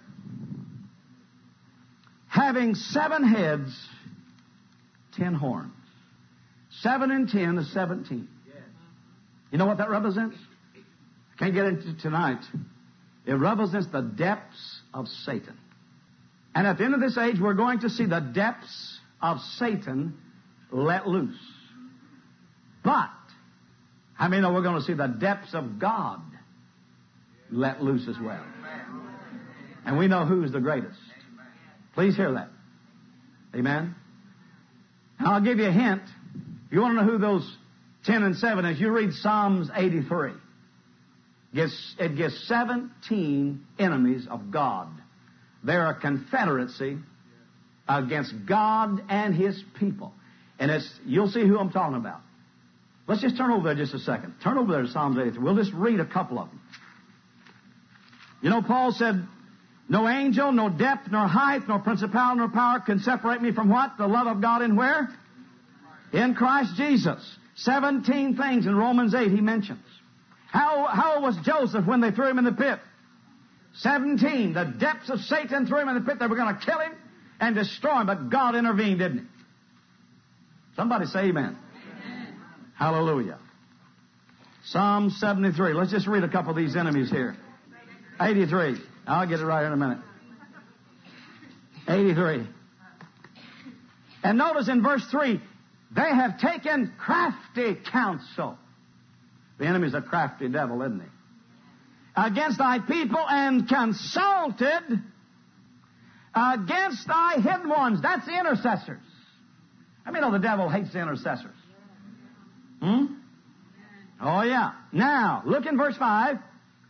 Having seven heads, ten horns. Seven and ten is seventeen. You know what that represents? I can't get into it tonight. It represents the depths of Satan. And at the end of this age, we're going to see the depths of Satan let loose. But, how many know we're going to see the depths of God let loose as well? And we know who's the greatest. Please hear that. Amen. Now I'll give you a hint. If you want to know who those ten and seven is, you read Psalms eighty-three. It gives seventeen enemies of God. They're a confederacy against God and His people. And it's, you'll see who I'm talking about. Let's just turn over there just a second. Turn over there to Psalms eighty-three. We'll just read a couple of them. You know, Paul said, no angel, no depth, nor height, nor principality, nor power can separate me from what? The love of God in where? In Christ Jesus. Seventeen things in Romans eight he mentions. How, how was Joseph when they threw him in the pit? Seventeen. The depths of Satan threw him in the pit. They were going to kill him and destroy him, but God intervened, didn't he? Somebody say amen. Amen. Hallelujah. Psalm seventy-three. Let's just read a couple of these enemies here. eighty-three. I'll get it right in a minute. eighty-three. And notice in verse three, they have taken crafty counsel. The enemy's a crafty devil, isn't he? Against thy people and consulted against thy hidden ones. That's the intercessors. I mean, oh, the devil hates the intercessors. Hmm? Oh, yeah. Now, look in verse five.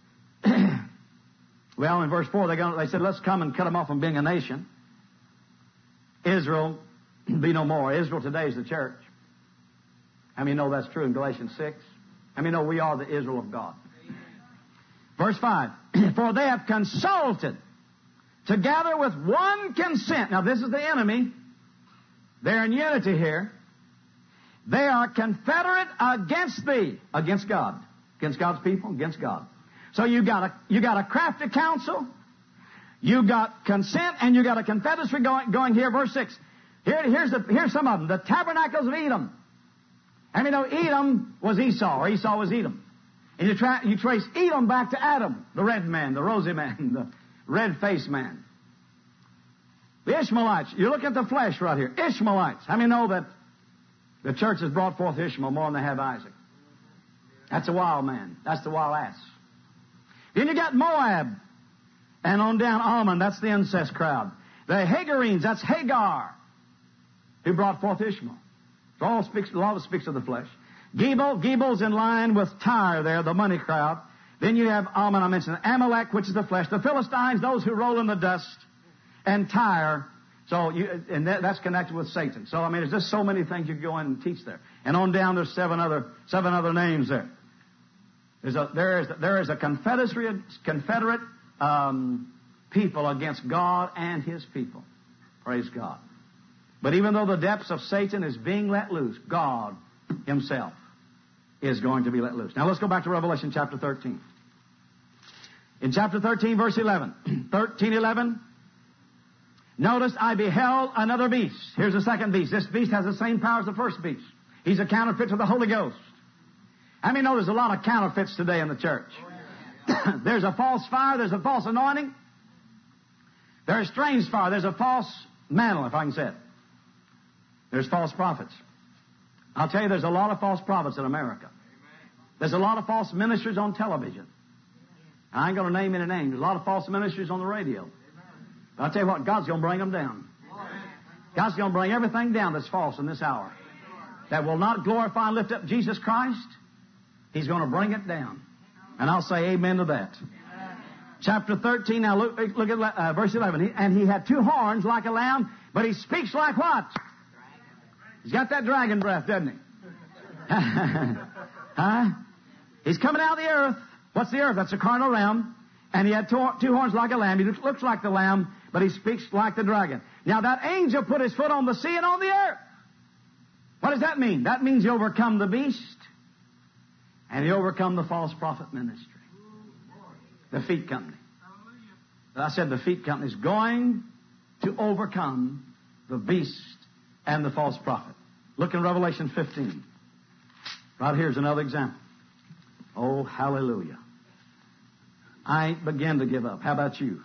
Well, in verse four, they, go, they said, let's come and cut them off from being a nation. Israel be no more. Israel today is the church. How many know that's true in Galatians six? How many know we are the Israel of God? Verse five. For they have consulted together with one consent. Now, this is the enemy. They're in unity here. They are confederate against thee, against God, against God's people, against God. So you got a you got a crafty counsel, you got consent, and you got a confederacy going, going here. Verse six. Here, here's the here's some of them. The tabernacles of Edom. I mean, no, Edom was Esau, or Esau was Edom, and you try you trace Edom back to Adam, the red man, the rosy man, the red-faced man. The Ishmaelites. You look at the flesh right here. Ishmaelites. How many know that the church has brought forth Ishmael more than they have Isaac? That's a wild man. That's the wild ass. Then you got Moab. And on down Ammon, that's the incest crowd. The Hagarenes, that's Hagar, who brought forth Ishmael. So all, speaks, all of it speaks of the flesh. Gebel, Gebel's in line with Tyre there, the money crowd. Then you have Ammon, I mentioned, Amalek, which is the flesh. The Philistines, those who roll in the dust. And Tyre, so you, and that, that's connected with Satan. So, I mean, there's just so many things you can go in and teach there. And on down, there's seven other, seven other names there. There's a, there is, there is a confederate, confederate um, people against God and His people. Praise God. But even though the depths of Satan is being let loose, God Himself is going to be let loose. Now, let's go back to Revelation chapter thirteen. In chapter thirteen, verse eleven. thirteen eleven. Notice, I beheld another beast. Here's the second beast. This beast has the same power as the first beast. He's a counterfeit to the Holy Ghost. I mean, know there's a lot of counterfeits today in the church. There's a false fire. There's a false anointing. There's strange fire. There's a false mantle, if I can say it. There's false prophets. I'll tell you, there's a lot of false prophets in America. There's a lot of false ministers on television. I ain't going to name any names. There's a lot of false ministers on the radio. But I'll tell you what, God's going to bring them down. God's going to bring everything down that's false in this hour. That will not glorify and lift up Jesus Christ. He's going to bring it down. And I'll say amen to that. Chapter thirteen, now look, look at uh, verse eleven. He, and he had two horns like a lamb, but he speaks like what? He's got that dragon breath, doesn't he? Huh? He's coming out of the earth. What's the earth? That's a carnal realm. And he had two, two horns like a lamb. He looks, looks like the lamb, but he speaks like the dragon. Now that angel put his foot on the sea and on the earth. What does that mean? That means he overcome the beast and he overcome the false prophet ministry. The feet company. I said the feet company is going to overcome the beast and the false prophet. Look in Revelation fifteen. Right here's another example. Oh, hallelujah. I ain't begun to give up. How about you?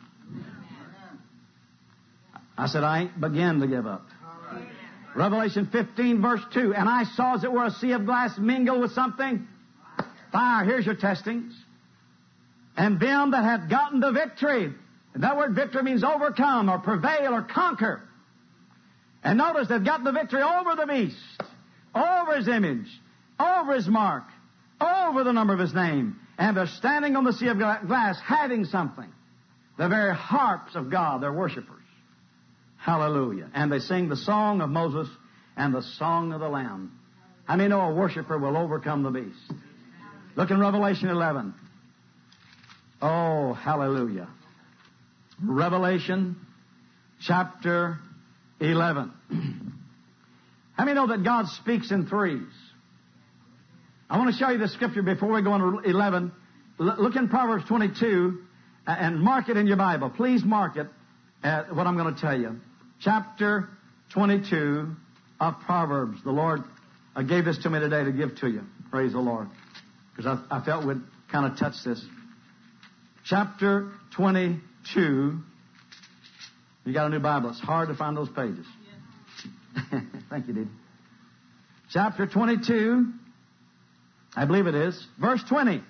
I said, I ain't begun to give up. Revelation fifteen, verse two. And I saw as it were a sea of glass mingled with something. Fire. Here's your testings. And them that had gotten the victory. And that word victory means overcome or prevail or conquer. And notice they've got the victory over the beast, over his image, over his mark, over the number of his name. And they're standing on the sea of glass having something. The very harps of God, they're worshipers. Hallelujah. And they sing the song of Moses and the song of the Lamb. How many know a worshiper will overcome the beast? Look in Revelation eleven. Oh, hallelujah. Revelation chapter eleven. How many know that God speaks in threes? I want to show you the scripture before we go on to eleven. L- look in Proverbs twenty-two and mark it in your Bible. Please mark it at what I'm going to tell you. Chapter twenty-two of Proverbs. The Lord uh, gave this to me today to give to you. Praise the Lord. Because I, I felt we'd kind of touch this. Chapter twenty-two. You got a new Bible. It's hard to find those pages. Yes. Thank you, Dee. Chapter twenty-two, I believe it is, verse twenty.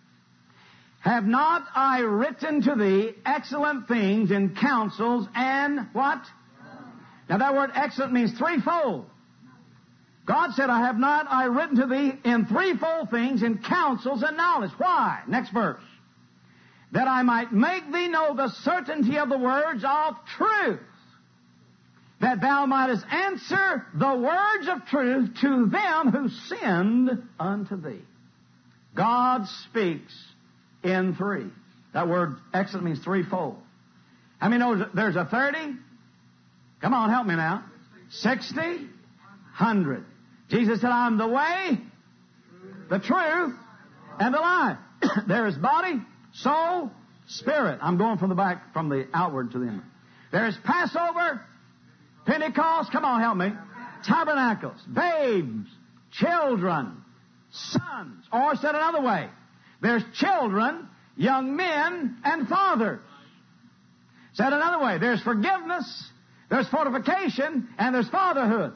Have not I written to thee excellent things in counsels and what? Now that word excellent means threefold. God said, I have not I written to thee in threefold things, in counsels and knowledge. Why? Next verse. That I might make thee know the certainty of the words of truth, that thou mightest answer the words of truth to them who sinned unto thee. God speaks in three. That word excellent means threefold. How many know there's a thirty? Come on, help me now. Sixty? Hundred. Jesus said, I'm the way, the truth, and the life. There is body, soul, spirit. I'm going from the back, from the outward to the inward. There is Passover, Pentecost, come on, help me. Tabernacles, babes, children, sons. Or said another way, there's children, young men, and fathers. Said another way, there's forgiveness, there's fortification, and there's fatherhood.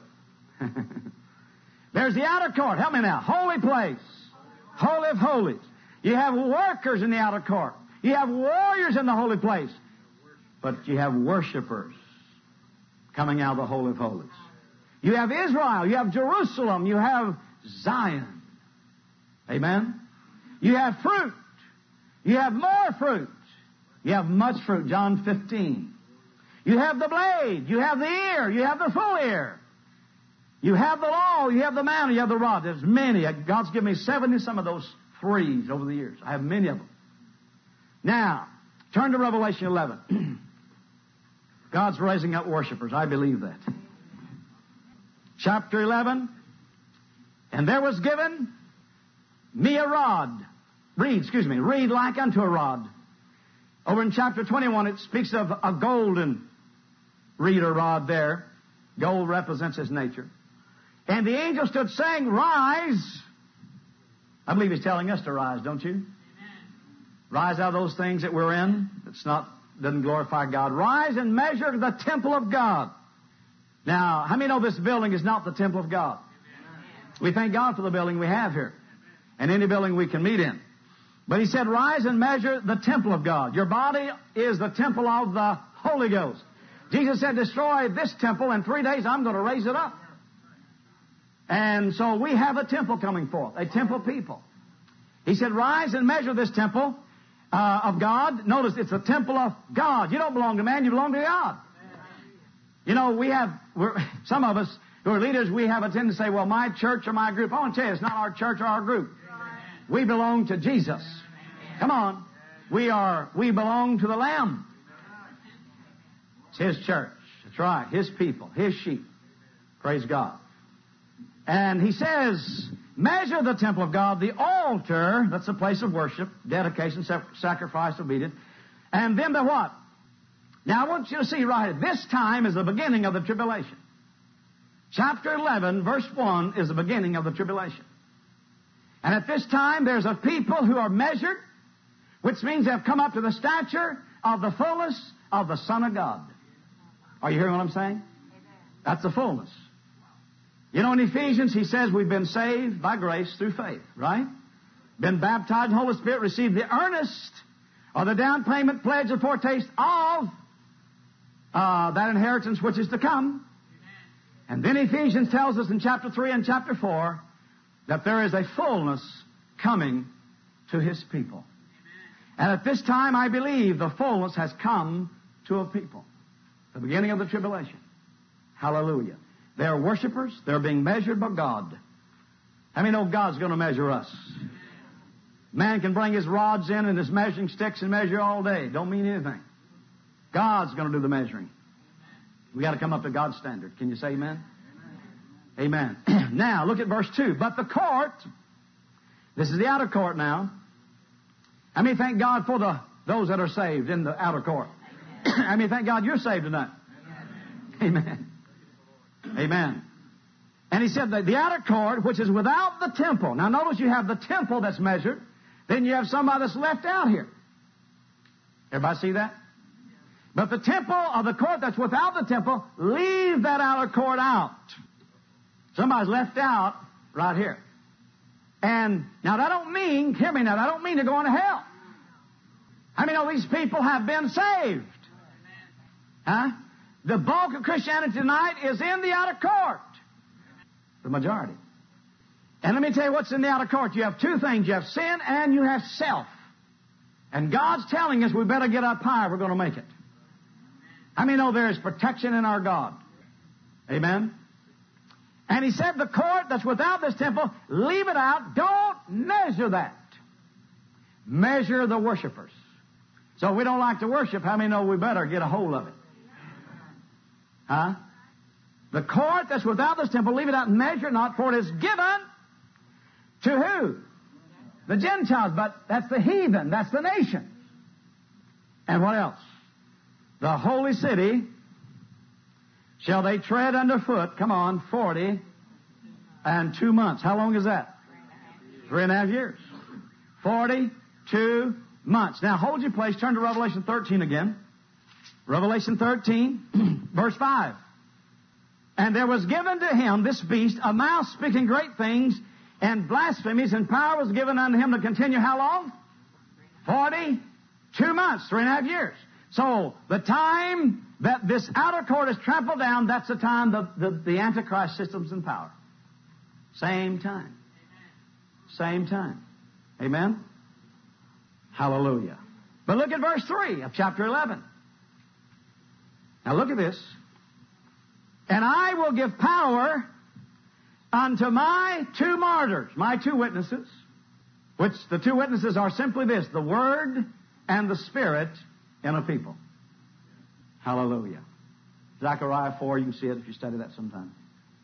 There's the outer court. Help me now. Holy place. Holy of holies. You have workers in the outer court. You have warriors in the holy place. But you have worshipers coming out of the Holy of Holies. You have Israel. You have Jerusalem. You have Zion. Amen? You have fruit. You have more fruit. You have much fruit. John fifteen. You have the blade. You have the ear. You have the full ear. You have the law. You have the manna. You have the rod. There's many. God's given me seventy some of those threes over the years. I have many of them. Now, turn to Revelation eleven. God's raising up worshipers. I believe that. Chapter eleven. And there was given me a rod. Read, excuse me. Read like unto a rod. Over in chapter twenty-one, it speaks of a golden reed or rod there. Gold represents His nature. And the angel stood saying, rise. I believe He's telling us to rise, don't you? Amen. Rise out of those things that we're in. It's not, doesn't glorify God. Rise and measure the temple of God. Now, how many know this building is not the temple of God? Amen. We thank God for the building we have here. And any building we can meet in. But He said, rise and measure the temple of God. Your body is the temple of the Holy Ghost. Jesus said, destroy this temple, in three days I'm going to raise it up. And so we have a temple coming forth, a temple people. He said, rise and measure this temple uh, of God. Notice, it's a temple of God. You don't belong to man, you belong to God. You know, we have, we're, some of us who are leaders, we have a tendency to say, well, my church or my group. I want to tell you, it's not our church or our group. We belong to Jesus. Come on. We are, we belong to the Lamb. It's His church. That's right. His people. His sheep. Praise God. And He says, measure the temple of God, the altar, that's a place of worship, dedication, sacrifice, obedience. And then the what? Now I want you to see right, this time is the beginning of the tribulation. Chapter eleven, verse one is the beginning of the tribulation. And at this time, there's a people who are measured, which means they have come up to the stature of the fullness of the Son of God. Are you hearing what I'm saying? That's the fullness. You know, in Ephesians, he says we've been saved by grace through faith, right? Been baptized in the Holy Spirit, received the earnest or the down payment, pledge, or foretaste of uh, that inheritance which is to come. And then Ephesians tells us in chapter three and chapter four that there is a fullness coming to His people. And at this time, I believe the fullness has come to a people. The beginning of the tribulation. Hallelujah. They are worshipers. They're being measured by God. How many know God's going to measure us? Man can bring his rods in and his measuring sticks and measure all day. Don't mean anything. God's going to do the measuring. We got to come up to God's standard. Can you say amen? Amen. Now, look at verse two. But the court This is the outer court now. How many thank God for the those that are saved in the outer court? How many thank God you're saved tonight? Amen. Amen. Amen. And he said that the outer court, which is without the temple. Now notice you have the temple that's measured. Then you have somebody that's left out here. Everybody see that? But the temple or the court that's without the temple, leave that outer court out. Somebody's left out right here. And now that don't mean, hear me now, that don't mean they're going to hell. How many know these people have been saved? Huh? The bulk of Christianity tonight is in the outer court. The majority. And let me tell you what's in the outer court. You have two things. You have sin and you have self. And God's telling us we better get up high if we're going to make it. How many know there is protection in our God? Amen? And he said the court that's without this temple, leave it out. Don't measure that. Measure the worshipers. So if we don't like to worship, how many know we better get a hold of it? Huh? The court that's without this temple, leave it out and measure it not, for it is given to who? The Gentiles, but that's the heathen, that's the nation. And what else? The holy city shall they tread underfoot, come on, forty and two months. How long is that? Three and a half years. Forty-two months. Now hold your place, turn to Revelation thirteen again. Revelation thirteen, verse five. And there was given to him, this beast, a mouth speaking great things and blasphemies, and power was given unto him to continue how long? Forty-two months, three and a half years. So the time that this outer court is trampled down, that's the time the, the, the Antichrist system's in power. Same time. Same time. Amen? Hallelujah. But look at verse three of chapter eleven. Now look at this. And I will give power unto my two martyrs, my two witnesses, which the two witnesses are simply this, the Word and the Spirit in a people. Hallelujah. Zechariah four, you can see it if you study that sometime.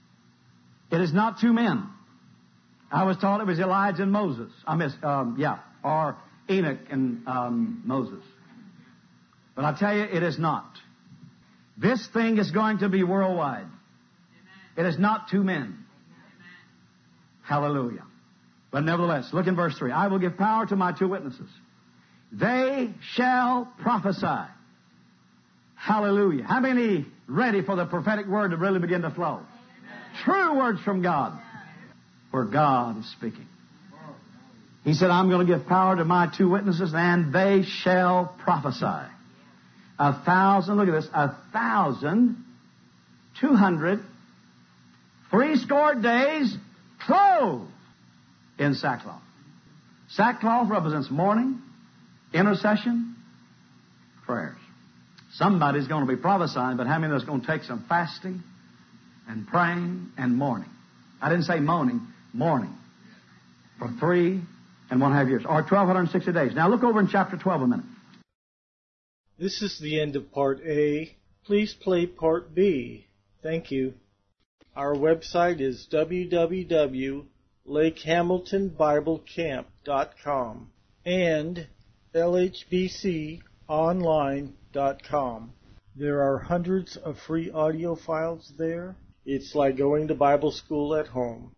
It is not two men. I was taught it was Elijah and Moses. I miss, um, yeah, or Enoch and um, Moses. But I tell you, it is not. This thing is going to be worldwide. It is not two men. Hallelujah. But nevertheless, look in verse three. I will give power to my two witnesses. They shall prophesy. Hallelujah. How many ready for the prophetic word to really begin to flow? Amen. True words from God. Where God is speaking. He said, I'm going to give power to my two witnesses, and they shall prophesy. A thousand, look at this, a thousand, two hundred, threescore days, clothed in sackcloth. Sackcloth represents mourning, intercession, prayers. Somebody's going to be prophesying, but how many of us are going to take some fasting and praying and mourning? I didn't say moaning, mourning. For three and one half years, or twelve sixty days. Now look over in chapter twelve a minute. This is the end of Part A. Please play Part B. Thank you. Our website is w w w dot lake hamilton bible camp dot com and l h b c online dot com. There are hundreds of free audio files there. It's like going to Bible school at home.